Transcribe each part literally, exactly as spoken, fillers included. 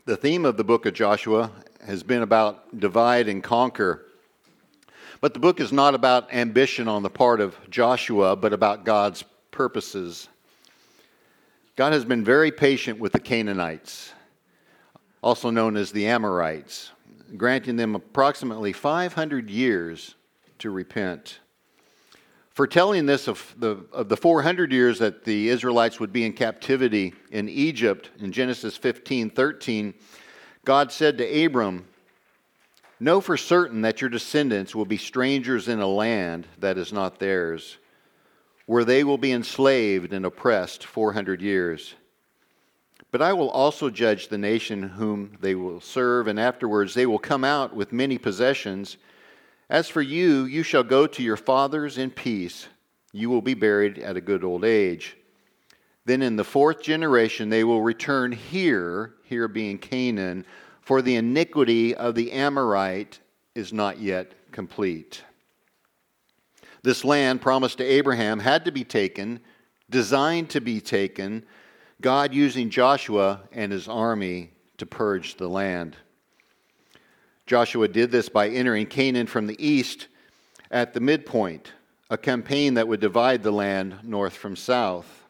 The theme of the book of Joshua has been about divide and conquer. But the book is not about ambition on the part of Joshua, but about God's purposes. God has been very patient with the Canaanites, also known as the Amorites, granting them approximately five hundred years to repent. Foretelling this of the, of the four hundred years that the Israelites would be in captivity in Egypt, in Genesis fifteen thirteen, God said to Abram, "Know for certain that your descendants will be strangers in a land that is not theirs, where they will be enslaved and oppressed four hundred years. But I will also judge the nation whom they will serve, and afterwards they will come out with many possessions. As for you, you shall go to your fathers in peace. You will be buried at a good old age. Then in the fourth generation they will return here, here being Canaan, for the iniquity of the Amorite is not yet complete." This land promised to Abraham had to be taken, designed to be taken, God using Joshua and his army to purge the land. Joshua did this by entering Canaan from the east at the midpoint, a campaign that would divide the land north from south.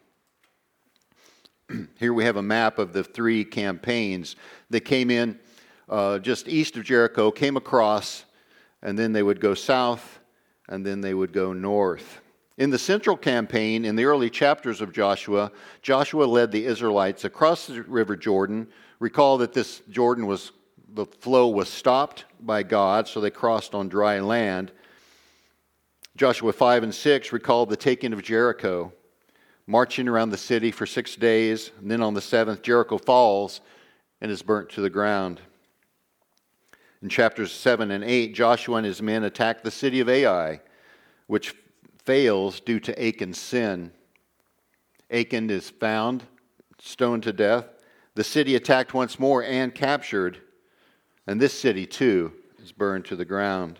Here we have a map of the three campaigns. They came in uh, just east of Jericho, came across, and then they would go south, and then they would go north. In the central campaign, in the early chapters of Joshua, Joshua led the Israelites across the river Jordan. Recall that this Jordan was The flow was stopped by God, so they crossed on dry land. Joshua five and six recalled the taking of Jericho, marching around the city for six days, and then on the seventh, Jericho falls and is burnt to the ground. In chapters seven and eight, Joshua and his men attack the city of Ai, which fails due to Achan's sin. Achan is found, stoned to death. The city attacked once more and captured. And this city, too, is burned to the ground.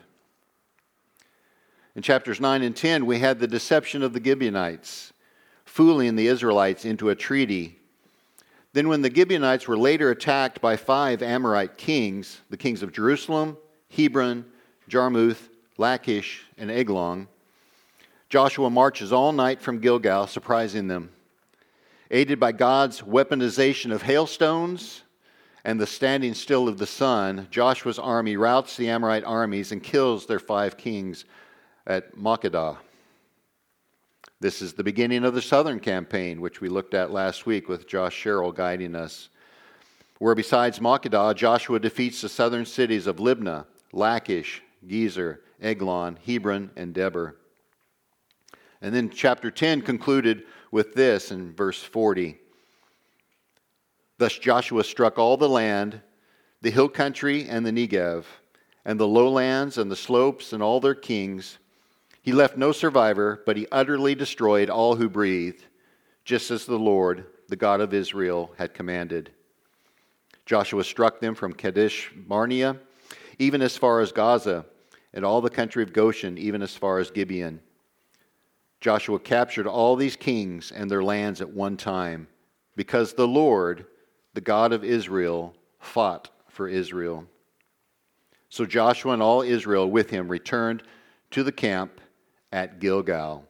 In chapters nine and ten, we had the deception of the Gibeonites, fooling the Israelites into a treaty. Then when the Gibeonites were later attacked by five Amorite kings, the kings of Jerusalem, Hebron, Jarmuth, Lachish, and Eglon, Joshua marches all night from Gilgal, surprising them. Aided by God's weaponization of hailstones and the standing still of the sun, Joshua's army routs the Amorite armies and kills their five kings at Makkedah. This is the beginning of the southern campaign, which we looked at last week with Josh Sherrill guiding us, where besides Makkedah, Joshua defeats the southern cities of Libnah, Lachish, Gezer, Eglon, Hebron, and Debir. And then chapter ten concluded with this in verse forty. Thus Joshua struck all the land, the hill country and the Negev, and the lowlands and the slopes and all their kings. He left no survivor, but he utterly destroyed all who breathed, just as the Lord, the God of Israel, had commanded. Joshua struck them from Kadesh Barnea, even as far as Gaza, and all the country of Goshen, even as far as Gibeon. Joshua captured all these kings and their lands at one time, because the Lord, the God of Israel, fought for Israel. So Joshua and all Israel with him returned to the camp at Gilgal.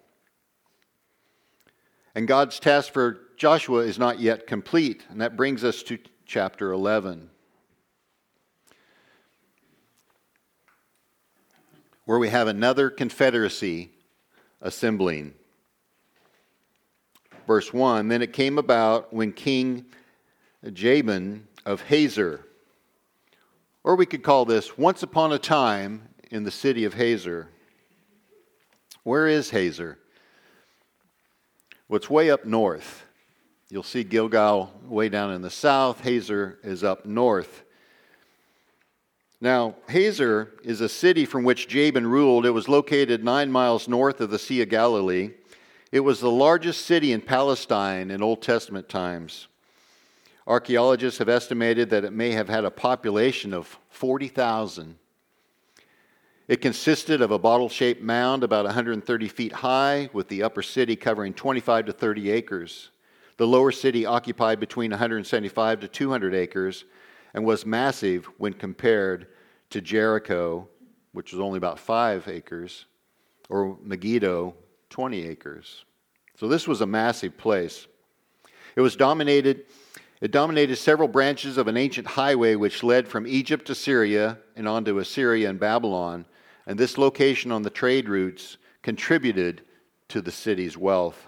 And God's task for Joshua is not yet complete, and that brings us to chapter eleven, where we have another confederacy assembling. Verse one, "Then it came about when King Jabin of Hazor," or we could call this "Once upon a time in the city of Hazor." Where is Hazor? Well, it's way up north. You'll see Gilgal way down in the south. Hazor is up north. Now, Hazor is a city from which Jabin ruled. It was located nine miles north of the Sea of Galilee. It was the largest city in Palestine in Old Testament times. Archaeologists have estimated that it may have had a population of forty thousand. It consisted of a bottle-shaped mound about one hundred thirty feet high, with the upper city covering twenty-five to thirty acres. The lower city occupied between one hundred seventy-five to two hundred acres, and was massive when compared to Jericho, which was only about five acres, or Megiddo, twenty acres. So this was a massive place. It was dominated, it dominated several branches of an ancient highway which led from Egypt to Syria and on to Assyria and Babylon, and this location on the trade routes contributed to the city's wealth.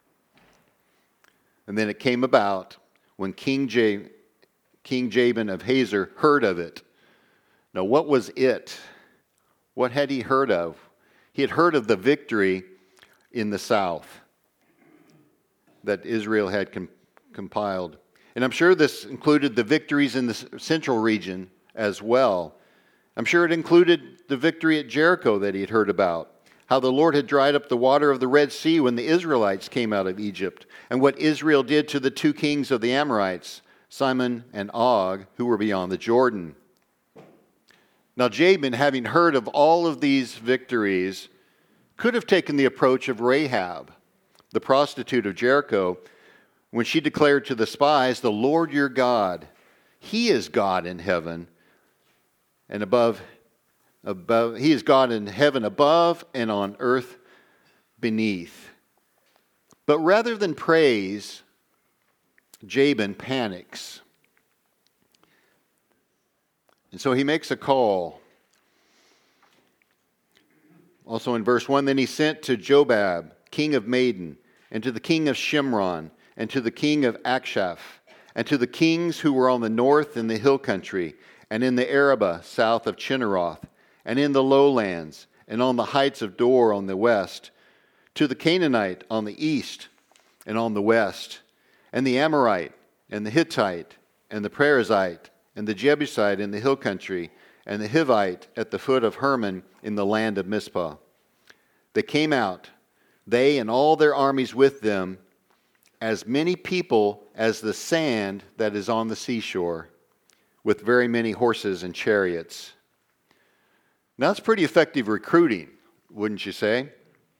And then it came about when King, J- King Jabin of Hazor heard of it. Now, what was it? What had he heard of? He had heard of the victory in the south that Israel had com- compiled. And I'm sure this included the victories in the central region as well. I'm sure it included the victory at Jericho that he had heard about. How the Lord had dried up the water of the Red Sea when the Israelites came out of Egypt. And what Israel did to the two kings of the Amorites, Simon and Og, who were beyond the Jordan. Now Jabin, having heard of all of these victories, could have taken the approach of Rahab, the prostitute of Jericho, when she declared to the spies, "The Lord your God, He is God in heaven and above, above. He is God in heaven above and on earth beneath." But rather than praise, Jabin panics. And so he makes a call. Also in verse one, then he sent to Jobab, king of Madon, and to the king of Shimron, and to the king of Akshaph, and to the kings who were on the north in the hill country, and in the Arabah south of Chinneroth, and in the lowlands, and on the heights of Dor on the west, to the Canaanite on the east and on the west, and the Amorite, and the Hittite, and the Perizzite, and the Jebusite in the hill country, and the Hivite at the foot of Hermon in the land of Mizpah. They came out, they and all their armies with them, as many people as the sand that is on the seashore, with very many horses and chariots. Now that's pretty effective recruiting, wouldn't you say?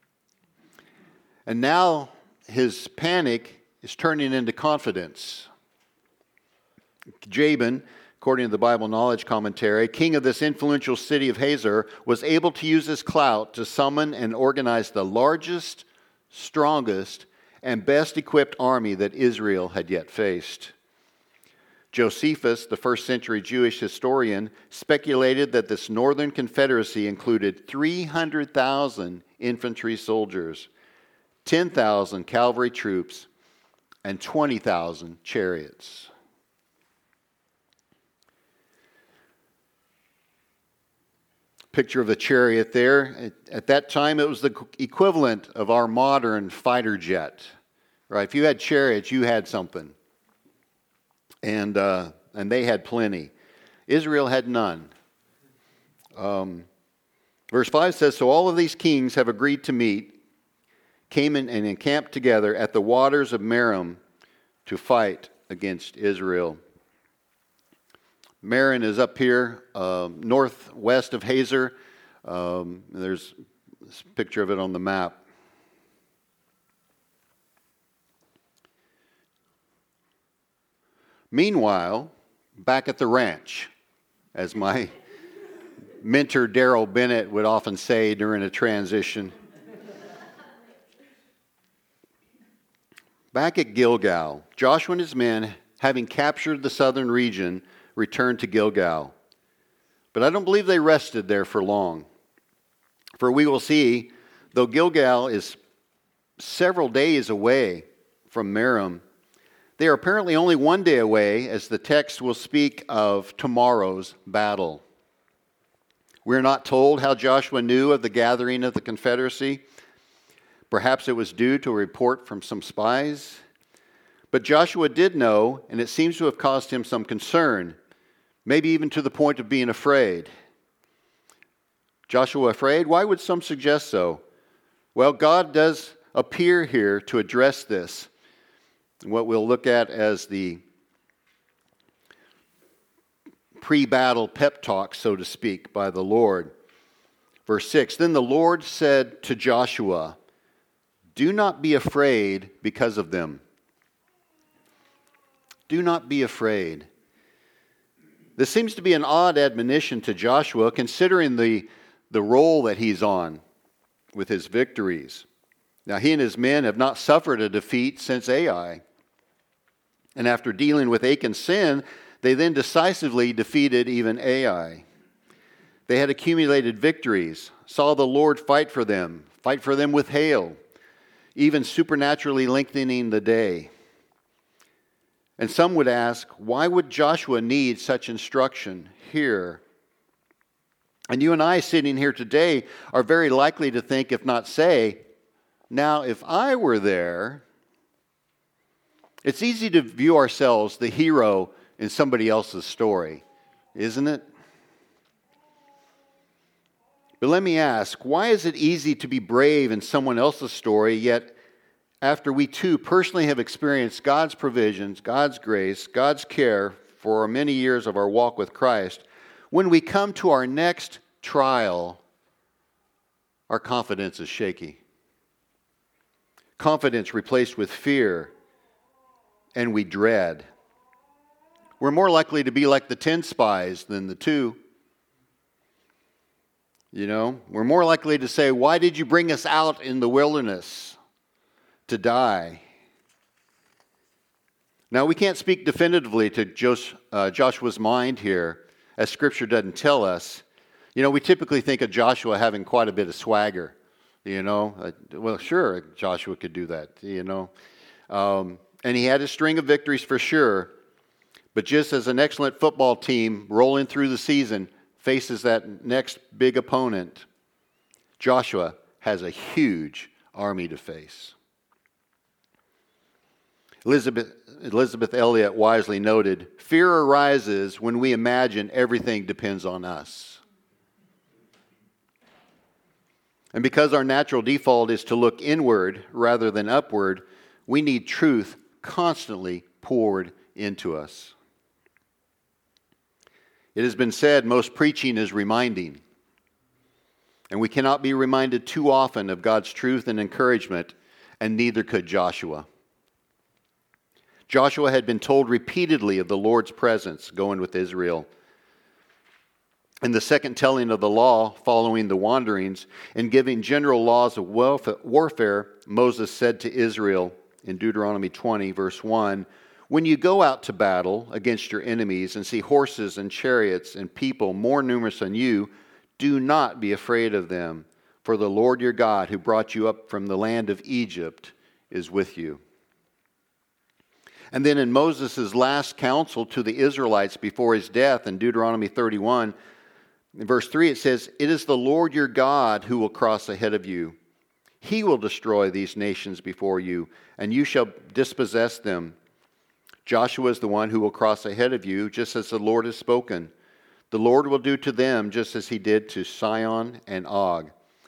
And now his panic is turning into confidence. Jabin, according to the Bible Knowledge Commentary, king of this influential city of Hazor, was able to use his clout to summon and organize the largest, strongest, and best equipped army that Israel had yet faced. Josephus, the first century Jewish historian, speculated that this northern confederacy included three hundred thousand infantry soldiers, ten thousand cavalry troops, and twenty thousand chariots. Picture of the chariot there. At that time, it was the equivalent of our modern fighter jet. Right? If you had chariots, you had something. And uh, and they had plenty. Israel had none. Um, verse five says, so all of these kings have agreed to meet, came in and encamped together at the waters of Merom to fight against Israel. Merom is up here, uh, northwest of Hazor. Um, there's a picture of it on the map. Meanwhile, back at the ranch, as my mentor Daryl Bennett would often say during a transition, back at Gilgal, Joshua and his men, having captured the southern region, returned to Gilgal. But I don't believe they rested there for long. For we will see, though Gilgal is several days away from Merom, they are apparently only one day away, as the text will speak of tomorrow's battle. We're not told how Joshua knew of the gathering of the confederacy. Perhaps it was due to a report from some spies. But Joshua did know, and it seems to have caused him some concern, maybe even to the point of being afraid. Joshua afraid? Why would some suggest so? Well, God does appear here to address this, what we'll look at as the pre-battle pep talk, so to speak, by the Lord. Verse six, then the Lord said to Joshua, do not be afraid because of them. Do not be afraid. This seems to be an odd admonition to Joshua, considering the, the role that he's on with his victories. Now, he and his men have not suffered a defeat since Ai. And after dealing with Achan's sin, they then decisively defeated even Ai. They had accumulated victories, saw the Lord fight for them, fight for them with hail, even supernaturally lengthening the day. And some would ask, why would Joshua need such instruction here? And you and I sitting here today are very likely to think, if not say, now if I were there, it's easy to view ourselves the hero in somebody else's story, isn't it? But let me ask, why is it easy to be brave in someone else's story, yet after we too personally have experienced God's provisions, God's grace, God's care for many years of our walk with Christ, when we come to our next trial, our confidence is shaky. Confidence replaced with fear, and we dread. We're more likely to be like the ten spies than the two. You know, we're more likely to say, why did you bring us out in the wilderness to die? Now, we can't speak definitively to Jos- uh, Joshua's mind here, as Scripture doesn't tell us. You know, we typically think of Joshua having quite a bit of swagger. You know, uh, well, sure, Joshua could do that, you know. Um, and he had a string of victories for sure. But just as an excellent football team rolling through the season faces that next big opponent, Joshua has a huge army to face. Elizabeth, Elizabeth Elliot wisely noted, fear arises when we imagine everything depends on us. And because our natural default is to look inward rather than upward, we need truth constantly poured into us. It has been said most preaching is reminding, and we cannot be reminded too often of God's truth and encouragement, and neither could Joshua. Joshua had been told repeatedly of the Lord's presence going with Israel. In the second telling of the law following the wanderings and giving general laws of warfare, Moses said to Israel in Deuteronomy twenty, verse one, when you go out to battle against your enemies and see horses and chariots and people more numerous than you, do not be afraid of them, for the Lord your God who brought you up from the land of Egypt is with you. And then in Moses' last counsel to the Israelites before his death in Deuteronomy thirty-one, in verse three it says, it is the Lord your God who will cross ahead of you. He will destroy these nations before you, and you shall dispossess them. Joshua is the one who will cross ahead of you, just as the Lord has spoken. The Lord will do to them just as he did to Sihon and Og,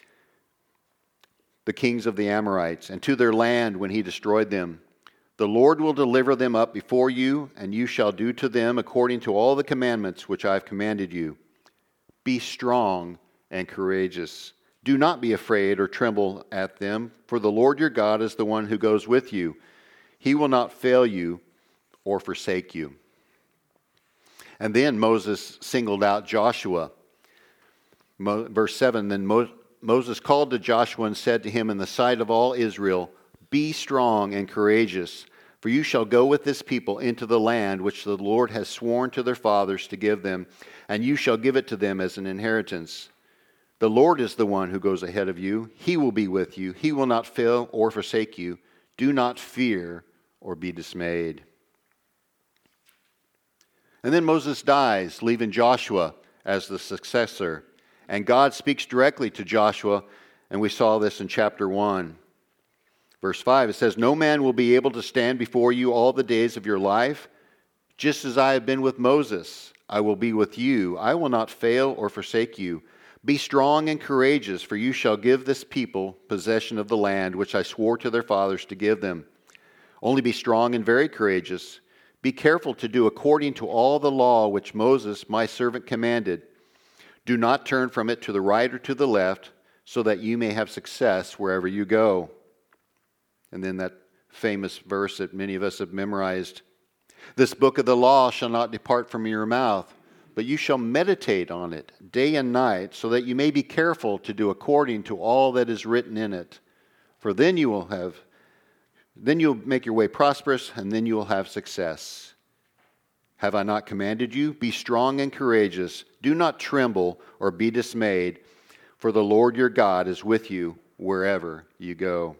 the kings of the Amorites, and to their land when he destroyed them. The Lord will deliver them up before you, and you shall do to them according to all the commandments which I have commanded you. Be strong and courageous. Do not be afraid or tremble at them, for the Lord your God is the one who goes with you. He will not fail you or forsake you. And then Moses singled out Joshua. Mo- verse seven, then Mo- Moses called to Joshua and said to him in the sight of all Israel, be strong and courageous, for you shall go with this people into the land which the Lord has sworn to their fathers to give them, and you shall give it to them as an inheritance. The Lord is the one who goes ahead of you. He will be with you. He will not fail or forsake you. Do not fear or be dismayed. And then Moses dies, leaving Joshua as the successor. And God speaks directly to Joshua, and we saw this in chapter one. Verse five, it says, no man will be able to stand before you all the days of your life. Just as I have been with Moses, I will be with you. I will not fail or forsake you. Be strong and courageous, for you shall give this people possession of the land which I swore to their fathers to give them. Only be strong and very courageous. Be careful to do according to all the law which Moses, my servant, commanded. Do not turn from it to the right or to the left, so that you may have success wherever you go. And then that famous verse that many of us have memorized. This book of the law shall not depart from your mouth, but you shall meditate on it day and night, so that you may be careful to do according to all that is written in it. For then you will have, then you'll make your way prosperous, and then you will have success. Have I not commanded you? Be strong and courageous. Do not tremble or be dismayed, for the Lord your God is with you wherever you go.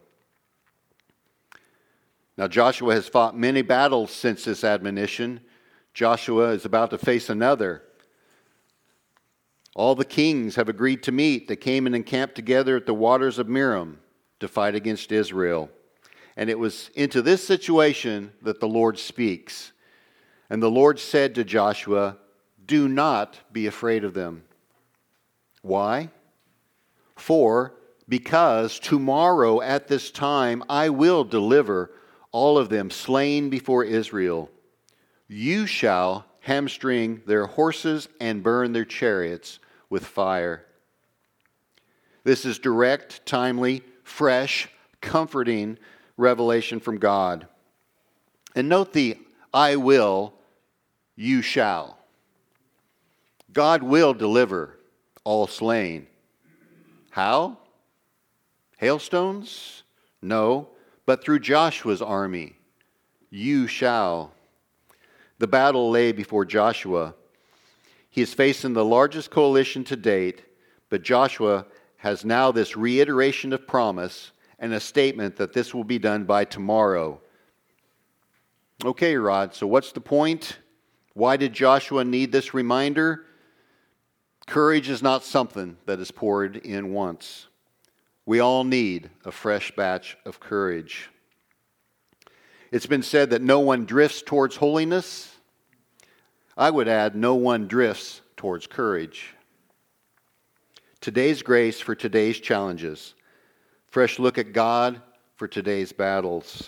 Now Joshua has fought many battles since this admonition. Joshua is about to face another. All the kings have agreed to meet. They came and encamped together at the waters of Merom to fight against Israel. And it was into this situation that the Lord speaks. And the Lord said to Joshua, "Do not be afraid of them." Why? For, because tomorrow at this time I will deliver all of them slain before Israel. You shall hamstring their horses and burn their chariots with fire. This is direct, timely, fresh, comforting revelation from God. And note the I will, you shall. God will deliver all slain. How? Hailstones? No, but through Joshua's army. You shall. The battle lay before Joshua. He is facing the largest coalition to date, but Joshua has now this reiteration of promise and a statement that this will be done by tomorrow. Okay, Rod, so what's the point? Why did Joshua need this reminder? Courage is not something that is poured in once. We all need a fresh batch of courage. It's been said that no one drifts towards holiness. I would add, no one drifts towards courage. Today's grace for today's challenges. Fresh look at God for today's battles.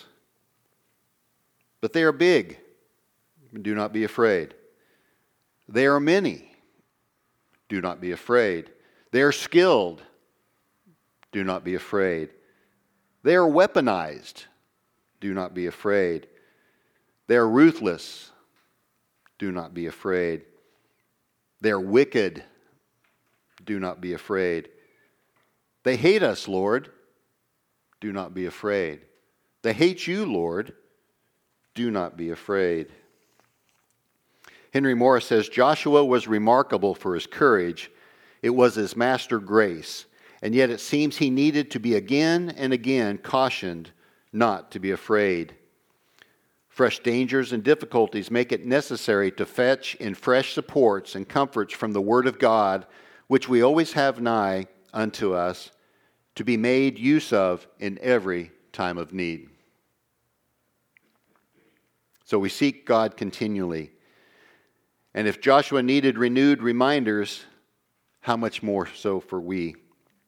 But they are big. Do not be afraid. They are many. Do not be afraid. They are skilled. Do not be afraid. They are weaponized. Do not be afraid. They are ruthless. Do not be afraid. They are wicked. Do not be afraid. They hate us, Lord. Do not be afraid. They hate you, Lord. Do not be afraid. Henry Morris says, Joshua was remarkable for his courage. It was his master grace. And yet it seems he needed to be again and again cautioned not to be afraid. Fresh dangers and difficulties make it necessary to fetch in fresh supports and comforts from the Word of God, which we always have nigh unto us, to be made use of in every time of need. So we seek God continually. And if Joshua needed renewed reminders, how much more so for we?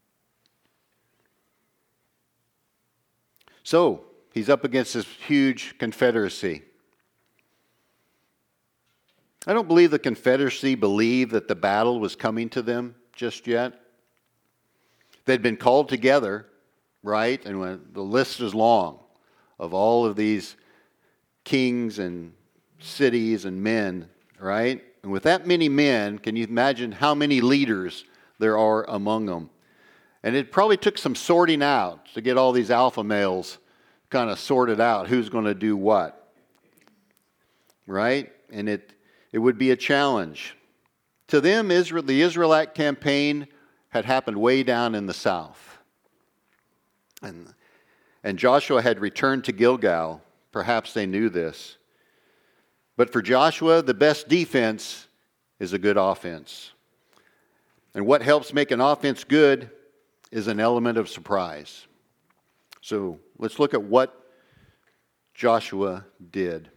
So, he's up against this huge confederacy. I don't believe the confederacy believed that the battle was coming to them just yet. They'd been called together, right? And when the list is long of all of these kings and cities and men, right? And with that many men, can you imagine how many leaders there are among them? And it probably took some sorting out to get all these alpha males kind of sorted out who's going to do what, right? And it it would be a challenge. To them, Israel, the Israelite campaign had happened way down in the south. And, and Joshua had returned to Gilgal. Perhaps they knew this. But for Joshua, the best defense is a good offense. And what helps make an offense good is an element of surprise. So let's look at what Joshua did.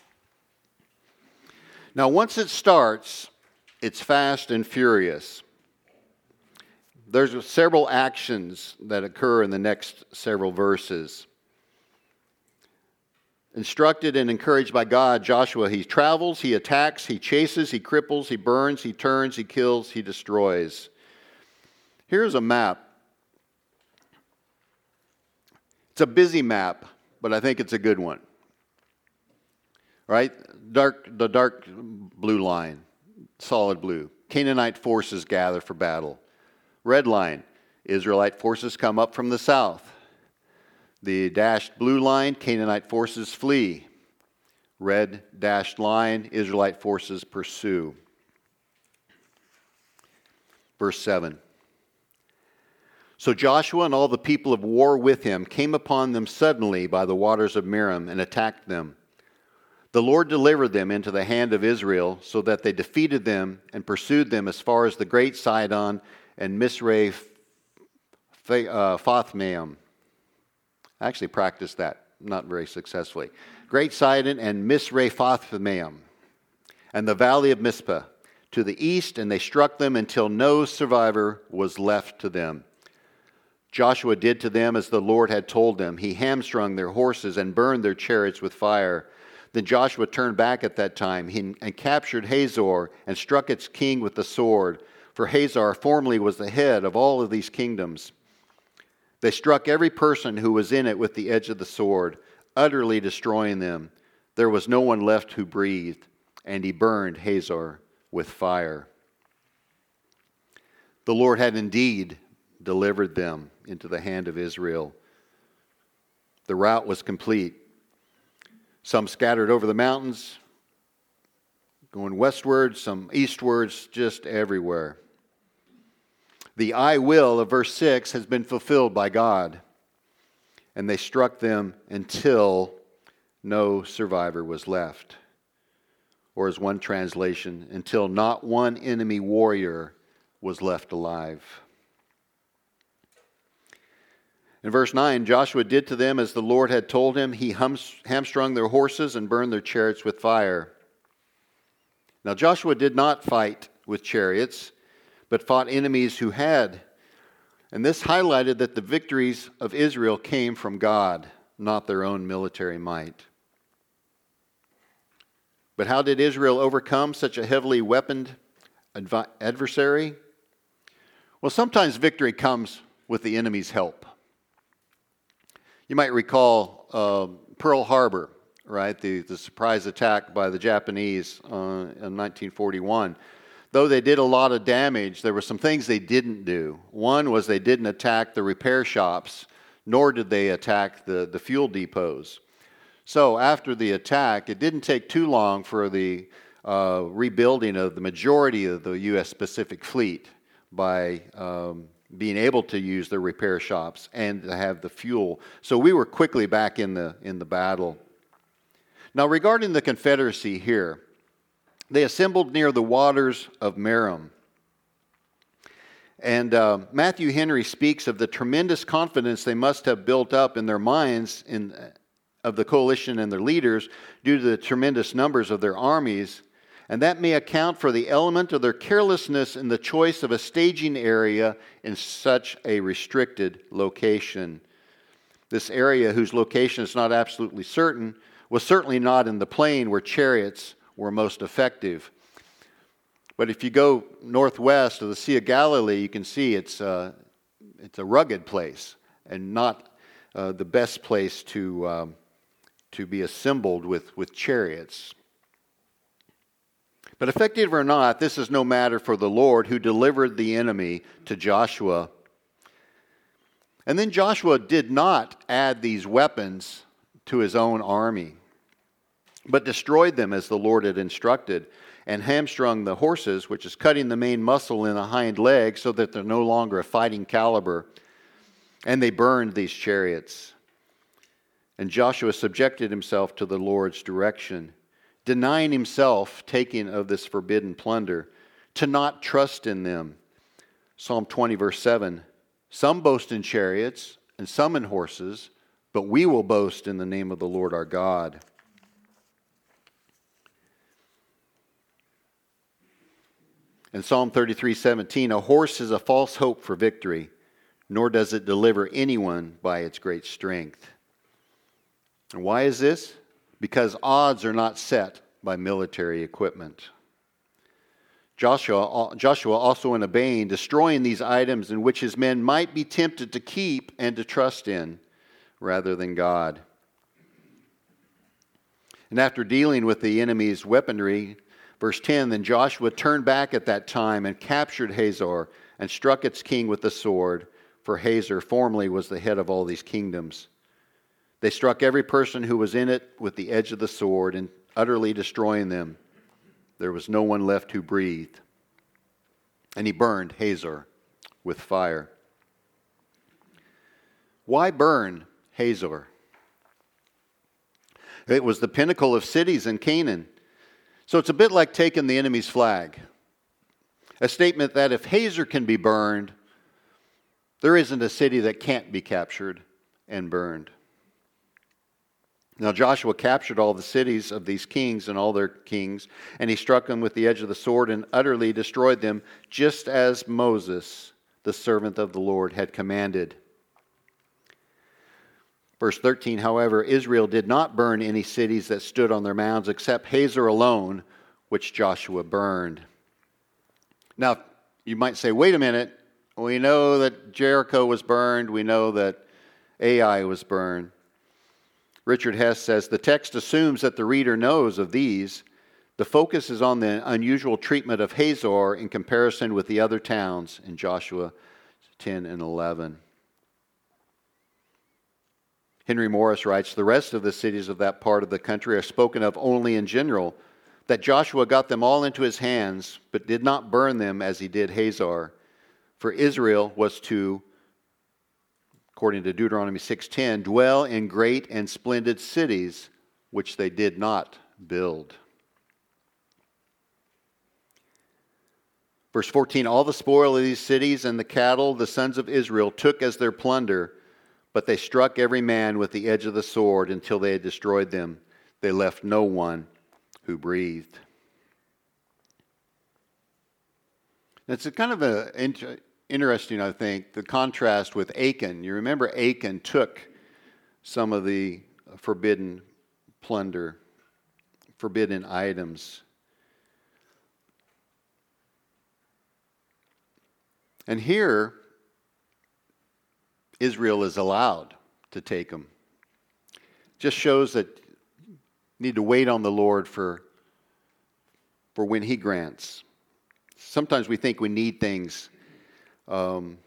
Now, once it starts, it's fast and furious. There's several actions that occur in the next several verses. Instructed and encouraged by God, Joshua, he travels, he attacks, he chases, he cripples, he burns, he turns, he kills, he destroys. Here's a map. It's a busy map, but I think it's a good one. Right? Dark, the dark blue line solid blue. Canaanite forces gather for battle. Red line, Israelite forces come up from the south. The dashed blue line, Canaanite forces flee. Red dashed line, Israelite forces pursue. Verse seven. So Joshua and all the people of war with him came upon them suddenly by the waters of Merom and attacked them. The Lord delivered them into the hand of Israel, so that they defeated them and pursued them as far as the great Sidon and Misrephothmaim. I actually practiced that, not very successfully. Great Sidon and Misrephothmaim, and the valley of Mizpah to the east, and they struck them until no survivor was left to them. Joshua did to them as the Lord had told them. He hamstrung their horses and burned their chariots with fire. Then Joshua turned back at that time and captured Hazor and struck its king with the sword, for Hazor formerly was the head of all of these kingdoms. They struck every person who was in it with the edge of the sword, utterly destroying them. There was no one left who breathed, and he burned Hazor with fire. The Lord had indeed delivered them into the hand of Israel. The rout was complete. Some scattered over the mountains, going westward, some eastwards, just everywhere. The I will of verse six has been fulfilled by God, and they struck them until no survivor was left. Or as one translation, until not one enemy warrior was left alive. In verse nine, Joshua did to them as the Lord had told him. He hamstrung their horses and burned their chariots with fire. Now Joshua did not fight with chariots, but fought enemies who had. And this highlighted that the victories of Israel came from God, not their own military might. But how did Israel overcome such a heavily weaponed adv- adversary? Well, sometimes victory comes with the enemy's help. You might recall uh, Pearl Harbor, right? The, the surprise attack by the Japanese uh, in nineteen forty-one. Though they did a lot of damage, there were some things they didn't do. One was they didn't attack the repair shops, nor did they attack the, the fuel depots. So after the attack, it didn't take too long for the uh, rebuilding of the majority of the U S Pacific Fleet by um, being able to use the repair shops and to have the fuel. So we were quickly back in the in the battle. Now regarding the Confederacy here, they assembled near the waters of Merom. And uh, Matthew Henry speaks of the tremendous confidence they must have built up in their minds in, of the coalition and their leaders due to the tremendous numbers of their armies. And that may account for the element of their carelessness in the choice of a staging area in such a restricted location. This area, whose location is not absolutely certain, was certainly not in the plain where chariots were most effective. But if you go northwest of the Sea of Galilee, you can see it's, uh, it's a rugged place and not uh, the best place to, um, to be assembled with, with chariots. But effective or not, this is no matter for the Lord who delivered the enemy to Joshua. And then Joshua did not add these weapons to his own army, but destroyed them as the Lord had instructed, and hamstrung the horses, which is cutting the main muscle in the hind leg so that they're no longer a fighting caliber. And they burned these chariots. And Joshua subjected himself to the Lord's direction, denying himself taking of this forbidden plunder, to not trust in them. Psalm twenty, verse seven, some boast in chariots and some in horses, but we will boast in the name of the Lord our God. In Psalm thirty-three, seventeen, a horse is a false hope for victory, nor does it deliver anyone by its great strength. And why is this? Because odds are not set by military equipment. Joshua, Joshua also in obeying, destroying these items in which his men might be tempted to keep and to trust in, rather than God. And after dealing with the enemy's weaponry, Verse ten, then Joshua turned back at that time and captured Hazor and struck its king with the sword, for Hazor formerly was the head of all these kingdoms. They struck every person who was in it with the edge of the sword, and utterly destroying them. There was no one left who breathed. And he burned Hazor with fire. Why burn Hazor? It was the pinnacle of cities in Canaan. So it's a bit like taking the enemy's flag. A statement that if Hazor can be burned, there isn't a city that can't be captured and burned. Now Joshua captured all the cities of these kings and all their kings, and he struck them with the edge of the sword and utterly destroyed them, just as Moses, the servant of the Lord, had commanded. Verse thirteen, however, Israel did not burn any cities that stood on their mounds except Hazor alone, which Joshua burned. Now, you might say, wait a minute, we know that Jericho was burned, we know that Ai was burned. Richard Hess says, the text assumes that the reader knows of these. The focus is on the unusual treatment of Hazor in comparison with the other towns in Joshua ten and eleven. Henry Morris writes, the rest of the cities of that part of the country are spoken of only in general, that Joshua got them all into his hands, but did not burn them as he did Hazor. For Israel was to, according to Deuteronomy six ten, dwell in great and splendid cities, which they did not build. Verse fourteen, all the spoil of these cities and the cattle the sons of Israel took as their plunder, but they struck every man with the edge of the sword until they had destroyed them. They left no one who breathed. It's a kind of a inter- interesting, I think, the contrast with Achan. You remember Achan took some of the forbidden plunder, forbidden items. And here, Israel is allowed to take them. Just shows that you need to wait on the Lord for, for when He grants. Sometimes we think we need things um,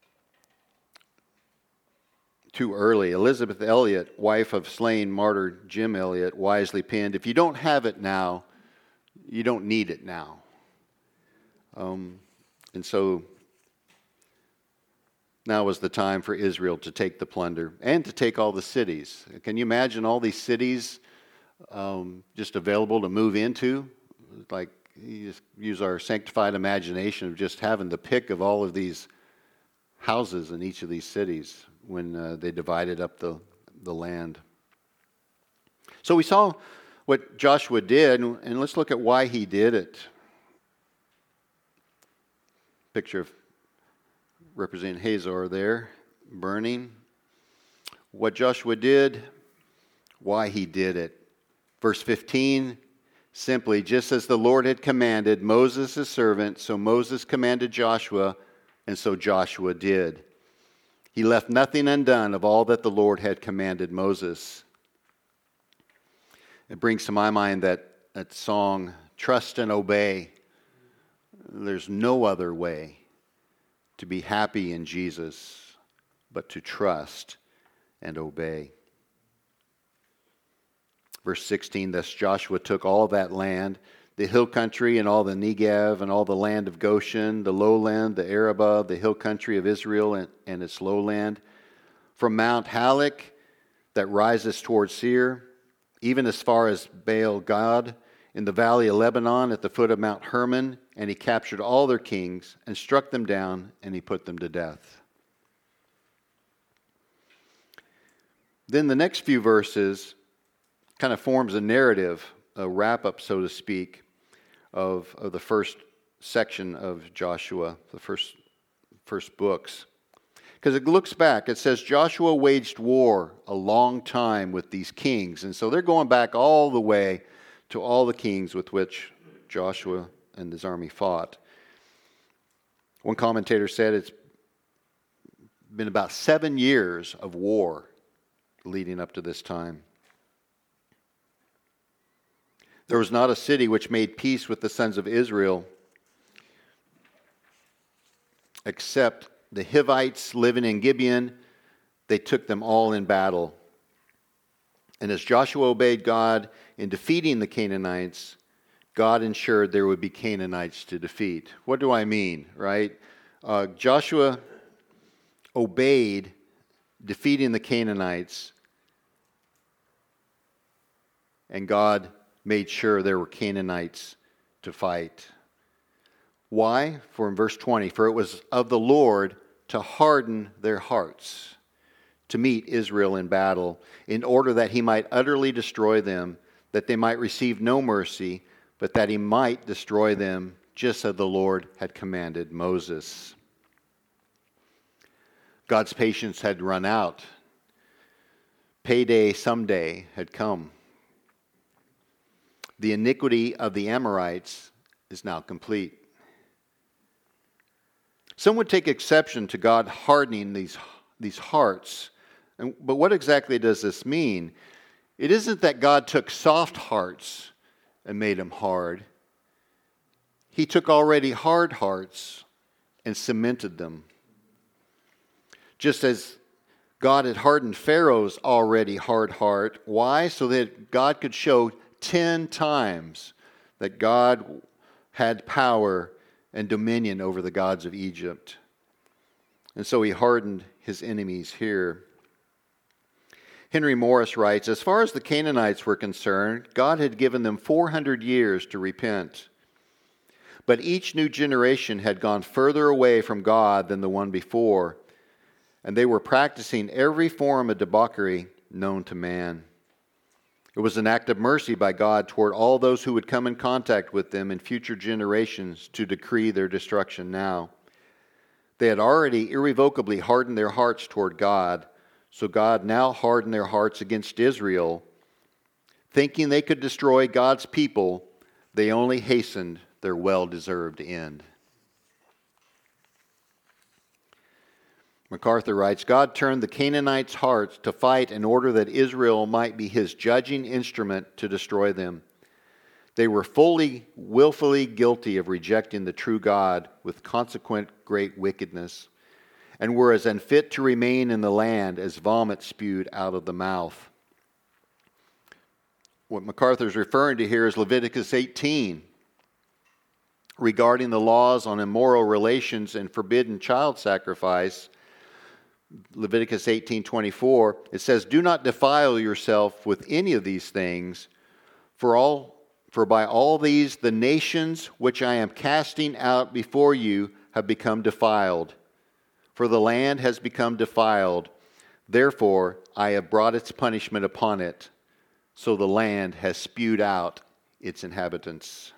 too early. Elizabeth Elliot, wife of slain martyr Jim Elliot, wisely penned, if you don't have it now, you don't need it now. Um, and so now was the time for Israel to take the plunder and to take all the cities. Can you imagine all these cities um, just available to move into? Like, you just use our sanctified imagination of just having the pick of all of these houses in each of these cities when uh, they divided up the, the land. So we saw what Joshua did, and let's look at why he did it. Picture of representing Hazor there, burning. What Joshua did, why he did it. Verse fifteen, simply, just as the Lord had commanded Moses his servant, so Moses commanded Joshua, and so Joshua did. He left nothing undone of all that the Lord had commanded Moses. It brings to my mind that, that song, Trust and Obey. There's no other way to be happy in Jesus, but to trust and obey. Verse sixteen, thus Joshua took all that land, the hill country and all the Negev and all the land of Goshen, the lowland, the Arabah, the hill country of Israel and, and its lowland, from Mount Halak that rises toward Seir, even as far as Baal Gad, in the valley of Lebanon at the foot of Mount Hermon, and he captured all their kings and struck them down, and he put them to death. Then the next few verses kind of forms a narrative, a wrap-up, so to speak, of, of the first section of Joshua, the first, first books. Because it looks back, it says Joshua waged war a long time with these kings. And so they're going back all the way to all the kings with which Joshua and his army fought. One commentator said it's been about seven years of war leading up to this time. There was not a city which made peace with the sons of Israel, except the Hivites living in Gibeon. They took them all in battle. And as Joshua obeyed God in defeating the Canaanites, God ensured there would be Canaanites to defeat. What do I mean, right? Uh, Joshua obeyed defeating the Canaanites, and God made sure there were Canaanites to fight. Why? For in verse twenty, for it was of the Lord to harden their hearts to meet Israel in battle, in order that he might utterly destroy them, that they might receive no mercy, but that he might destroy them, just as the Lord had commanded Moses. God's patience had run out. Payday someday had come. The iniquity of the Amorites is now complete. Some would take exception to God hardening these, these hearts. And, but what exactly does this mean? It isn't that God took soft hearts and made them hard. He took already hard hearts and cemented them. Just as God had hardened Pharaoh's already hard heart. Why? So that God could show ten times that God had power and dominion over the gods of Egypt. And so he hardened his enemies here. Henry Morris writes, as far as the Canaanites were concerned, God had given them four hundred years to repent. But each new generation had gone further away from God than the one before, and they were practicing every form of debauchery known to man. It was an act of mercy by God toward all those who would come in contact with them in future generations to decree their destruction now. They had already irrevocably hardened their hearts toward God, so God now hardened their hearts against Israel. Thinking they could destroy God's people, they only hastened their well-deserved end. MacArthur writes, God turned the Canaanites' hearts to fight in order that Israel might be his judging instrument to destroy them. They were fully, willfully guilty of rejecting the true God with consequent great wickedness, and were as unfit to remain in the land as vomit spewed out of the mouth. What MacArthur is referring to here is Leviticus eighteen, regarding the laws on immoral relations and forbidden child sacrifice. Leviticus eighteen twenty-four, it says, do not defile yourself with any of these things, for all for by all these the nations which I am casting out before you have become defiled. For the land has become defiled. Therefore I have brought its punishment upon it. So the land has spewed out its inhabitants.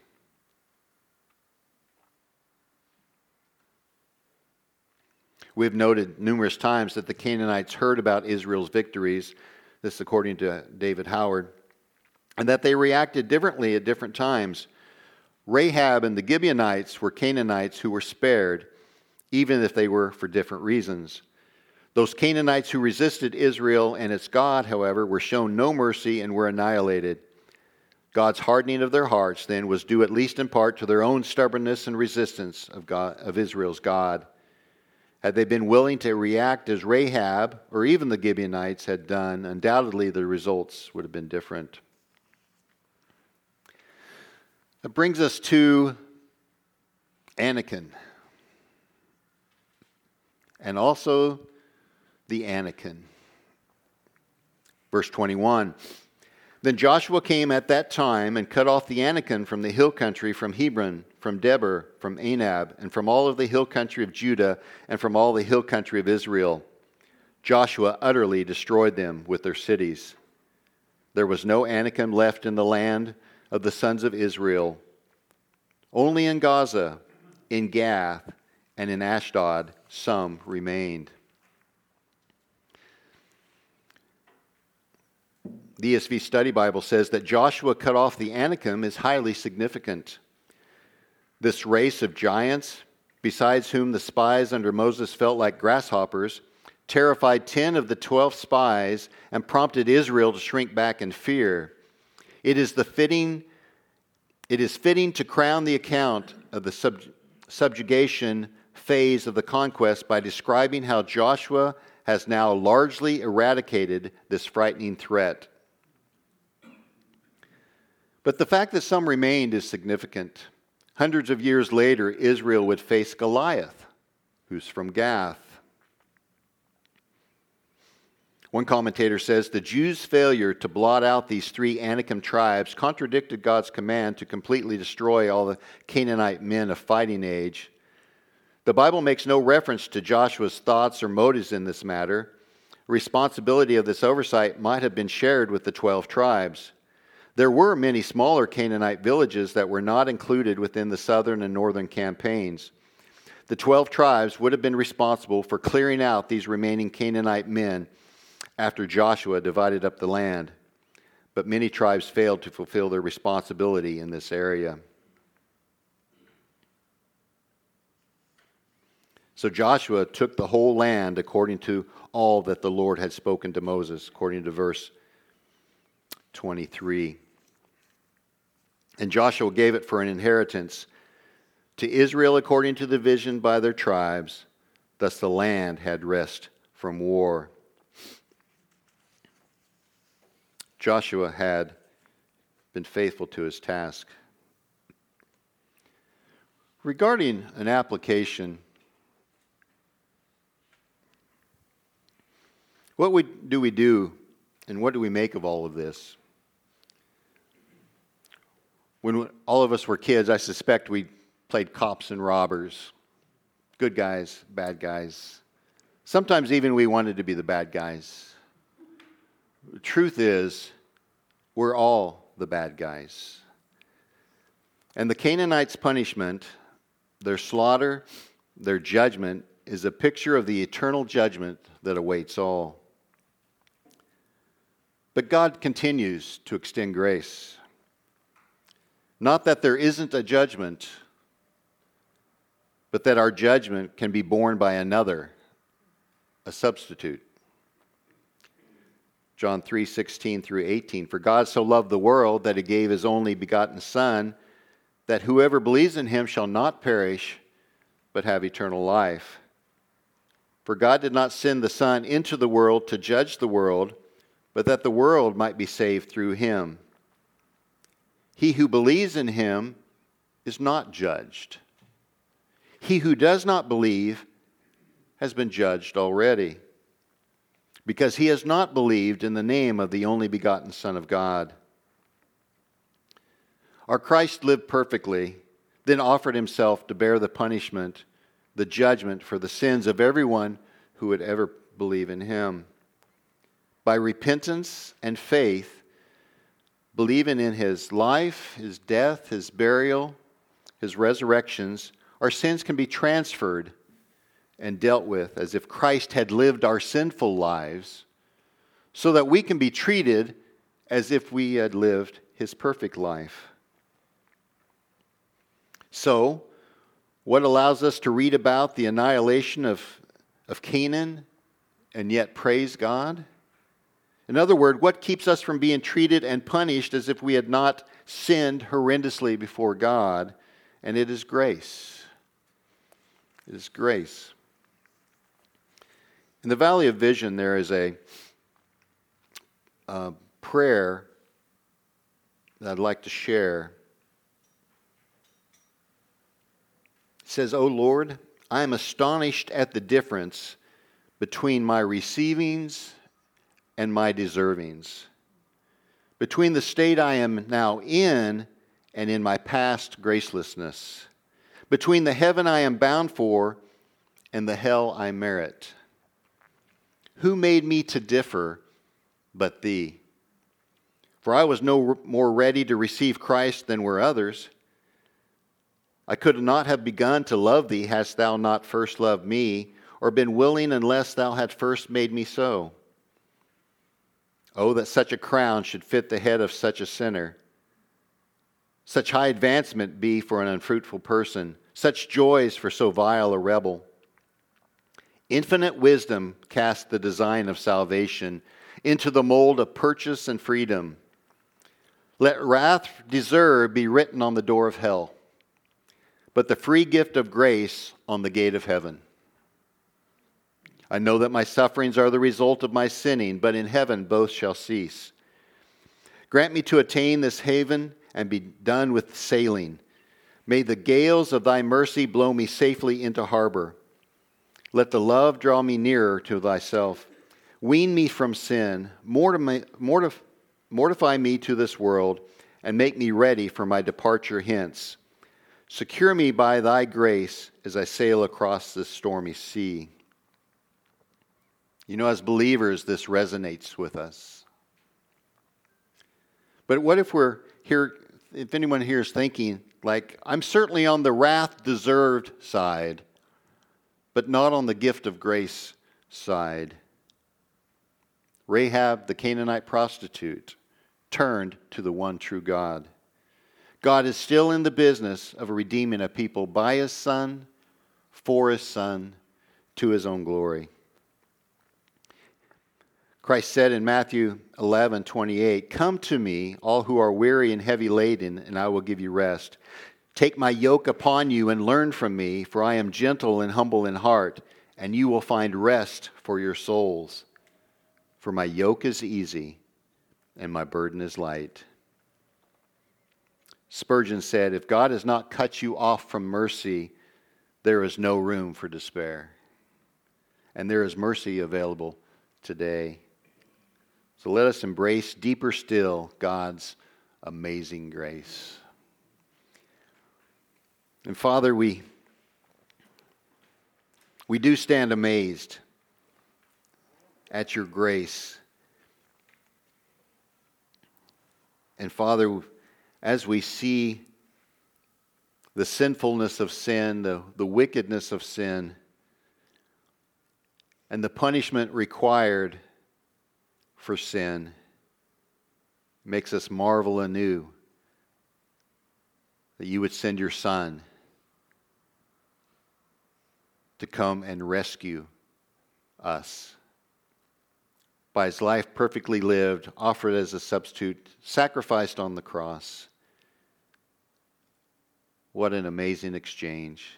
We have noted numerous times that the Canaanites heard about Israel's victories, this according to David Howard, and that they reacted differently at different times. Rahab and the Gibeonites were Canaanites who were spared, even if they were for different reasons. Those Canaanites who resisted Israel and its God, however, were shown no mercy and were annihilated. God's hardening of their hearts, then, was due at least in part to their own stubbornness and resistance of God, of Israel's God. Had they been willing to react as Rahab or even the Gibeonites had done, undoubtedly the results would have been different. That brings us to Anakim, and also the Anakim. Verse twenty-one, then Joshua came at that time and cut off the Anakim from the hill country, from Hebron, from Debir, from Anab, and from all of the hill country of Judah, and from all the hill country of Israel. Joshua utterly destroyed them with their cities. There was no Anakim left in the land of the sons of Israel. Only in Gaza, in Gath, and in Ashdod some remained. The E S V Study Bible says that Joshua cut off the Anakim is highly significant. This race of giants, besides whom the spies under Moses felt like grasshoppers, terrified ten of the twelve spies and prompted Israel to shrink back in fear. It is the fitting It is fitting to crown the account of the sub- subjugation phase of the conquest by describing how Joshua has now largely eradicated this frightening threat. But the fact that some remained is significant. Hundreds of years later, Israel would face Goliath, who's from Gath. One commentator says the Jews' failure to blot out these three Anakim tribes contradicted God's command to completely destroy all the Canaanite men of fighting age. The Bible makes no reference to Joshua's thoughts or motives in this matter. Responsibility of this oversight might have been shared with the twelve tribes. There were many smaller Canaanite villages that were not included within the southern and northern campaigns. The twelve tribes would have been responsible for clearing out these remaining Canaanite men after Joshua divided up the land. But many tribes failed to fulfill their responsibility in this area. So Joshua took the whole land according to all that the Lord had spoken to Moses, according to verse twenty-three. And Joshua gave it for an inheritance to Israel according to the division by their tribes. Thus the land had rest from war. Joshua had been faithful to his task. Regarding an application, what we, do we do and what do we make of all of this? When all of us were kids, I suspect we played cops and robbers. Good guys, bad guys. Sometimes even we wanted to be the bad guys. The truth is, we're all the bad guys. And the Canaanites' punishment, their slaughter, their judgment, is a picture of the eternal judgment that awaits all. But God continues to extend grace. Not that there isn't a judgment, but that our judgment can be borne by another, a substitute. John three sixteen through eighteen. For God so loved the world that he gave his only begotten Son, that whoever believes in him shall not perish, but have eternal life. For God did not send the Son into the world to judge the world, but that the world might be saved through him. He who believes in him is not judged. He who does not believe has been judged already, because he has not believed in the name of the only begotten Son of God. Our Christ lived perfectly, then offered himself to bear the punishment, the judgment for the sins of everyone who would ever believe in him. By repentance and faith, believing in his life, his death, his burial, his resurrections, our sins can be transferred and dealt with as if Christ had lived our sinful lives, so that we can be treated as if we had lived his perfect life. So, what allows us to read about the annihilation of, of Canaan and yet praise God? In other words, what keeps us from being treated and punished as if we had not sinned horrendously before God? And it is grace. It is grace. In the Valley of Vision, there is a, a prayer that I'd like to share. It says, O Lord, I am astonished at the difference between my receivings and my deservings, between the state I am now in and in my past gracelessness, between the heaven I am bound for and the hell I merit. Who made me to differ but thee? For I was no more ready to receive Christ than were others. I could not have begun to love thee hadst thou not first loved me, or been willing unless thou had first made me so. Oh, that such a crown should fit the head of such a sinner. Such high advancement be for an unfruitful person, such joys for so vile a rebel. Infinite wisdom cast the design of salvation into the mold of purchase and freedom. Let wrath deserved be written on the door of hell, but the free gift of grace on the gate of heaven. I know that my sufferings are the result of my sinning, but in heaven both shall cease. Grant me to attain this haven and be done with sailing. May the gales of thy mercy blow me safely into harbor. Let the love draw me nearer to thyself. Wean me from sin, mortify, mortif- mortify me to this world, and make me ready for my departure hence. Secure me by thy grace as I sail across this stormy sea. You know, as believers, this resonates with us. But what if we're here, if anyone here is thinking, like, I'm certainly on the wrath-deserved side, but not on the gift of grace side. Rahab, the Canaanite prostitute, turned to the one true God. God is still in the business of redeeming a people by his Son, for his Son, to his own glory. Christ said in Matthew eleven twenty-eight, "Come to me, all who are weary and heavy laden, and I will give you rest. Take my yoke upon you and learn from me, for I am gentle and humble in heart, and you will find rest for your souls. For my yoke is easy and my burden is light." Spurgeon said, "If God has not cut you off from mercy, there is no room for despair." And there is mercy available today. So let us embrace deeper still God's amazing grace. And Father, we, we do stand amazed at your grace. And Father, as we see the sinfulness of sin, the, the wickedness of sin, and the punishment required for sin, makes us marvel anew that you would send your Son to come and rescue us. By his life perfectly lived, offered as a substitute, sacrificed on the cross. What an amazing exchange.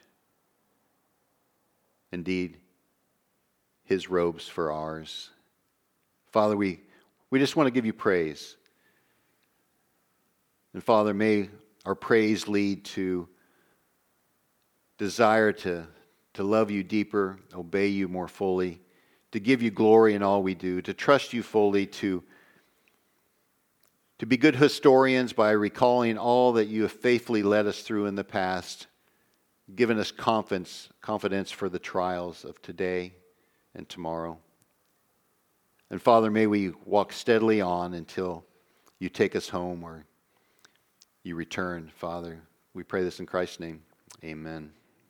Indeed, his robes for ours. Father, we, we just want to give you praise. And Father, may our praise lead to desire to, to love you deeper, obey you more fully, to give you glory in all we do, to trust you fully, to, to be good historians by recalling all that you have faithfully led us through in the past, giving us confidence, confidence for the trials of today and tomorrow. And Father, may we walk steadily on until you take us home or you return, Father. We pray this in Christ's name. Amen.